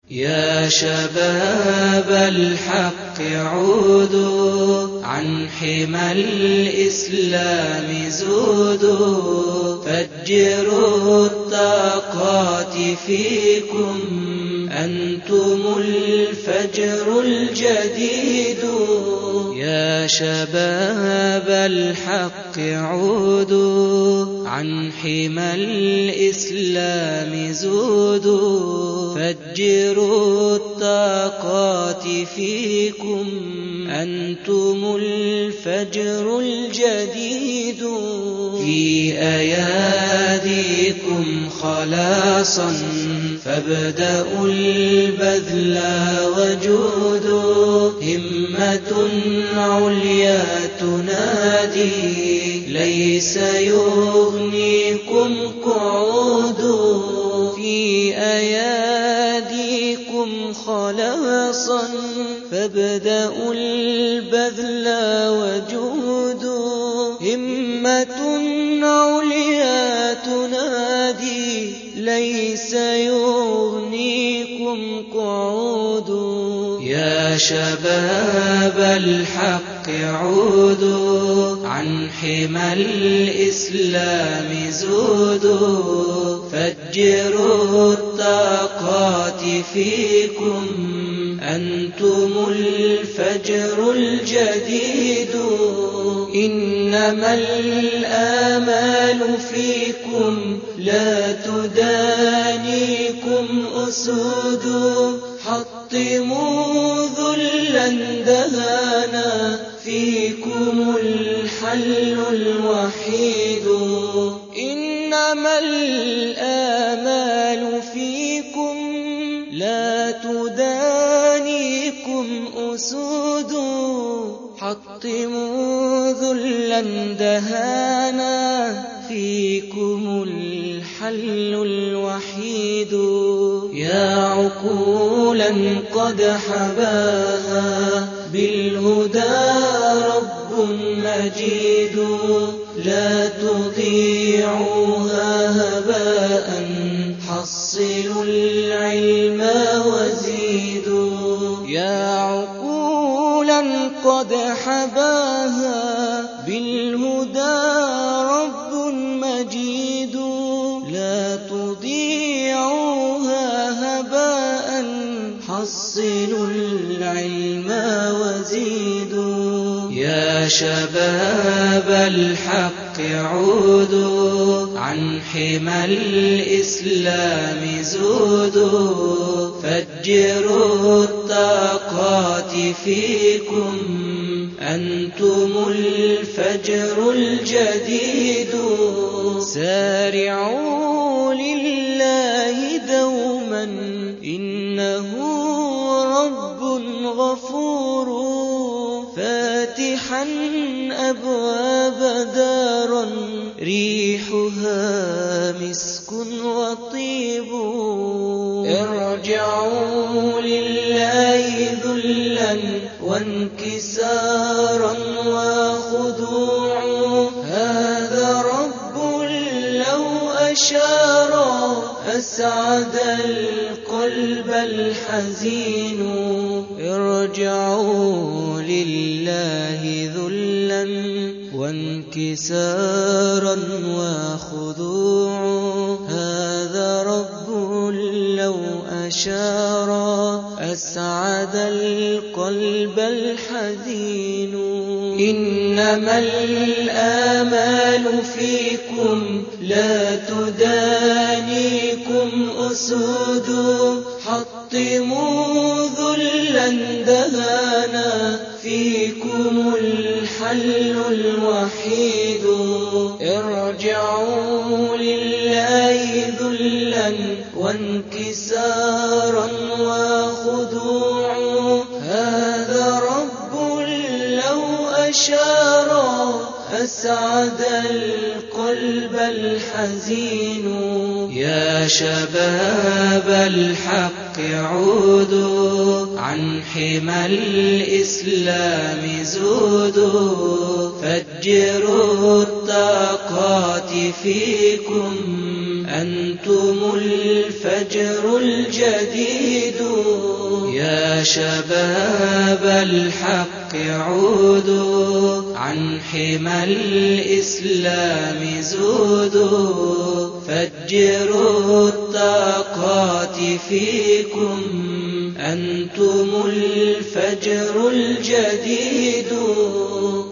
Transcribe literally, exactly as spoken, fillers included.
يا شباب الحق عودوا، عن حمى الإسلام زودوا، فجروا الطاقات فيكم، أنتم الفجر الجديد. يا شباب الحق عودوا، عن حمى الإسلام زودوا، فجروا الطاقات فيكم، أنتم الفجر الجديد. في أياديكم خلاصا، فابدأوا البذل وجودوا، همة عليا تنادي، ليس يغنيكم قعود. في أياديكم خلاصا، فابدأوا البذل وجودوا، همة عليا تنادي، ليس يغنيكم قعود. يا شباب الحق عودوا، عن حمى الإسلام زودوا، فجروا الطاقات فيكم، أنتم الفجر الجديد. إنما الآمال فيكم، لا تدانيكم أسود، حطموا ذلا دهانا، فيكم الحل الوحيد. إنما الآمال فيكم، لا تدانيكم أسود، حطموا ذلا دهانا، فيكم الحل الوحيد. يا عقولا قد حباها، بالهدى رب مجيد، لا تضيعوها هباء، حصلوا العلم وزيدوا. يا عقولا قد حباها، بالهدى رب مجيد، لا تضيعوها هباء، حصلوا العلم وزيدوا. يا شباب الحق عودوا، عن حمى الإسلام زودوا، فجروا الطاقات فيكم، أنتم الفجر الجديد. سارعوا لله دوما، إنه رب غفور، فاتحا أبواب دارا، ريحها مسك وطيب. ارجعوا لله ذلا وانكسارا وخضوعا، هذا رب لو أشار، أسعد القلب الحزين. ارجعوا لله ذلا وانكسارا وخضوعا، هذا رب لو أشار، أسعد القلب الحزين. إنما الآمال فيكم، لا تدانيكم أسود، حطموا ذلا دهانا، فيكم الحل الوحيد. ارجعوا لله ذلا وانكسارا وخضوعا، هذا رب لو أشار، أسعد القلب الحزين. يا شباب الحق عودوا، عن حمى الإسلام زودوا، فجروا الطاقات فيكم، أنتم الفجر الجديد. يا شباب الحق عودوا، عن حمى الإسلام زودوا، فجروا الطاقات فيكم، أنتم الفجر الجديد.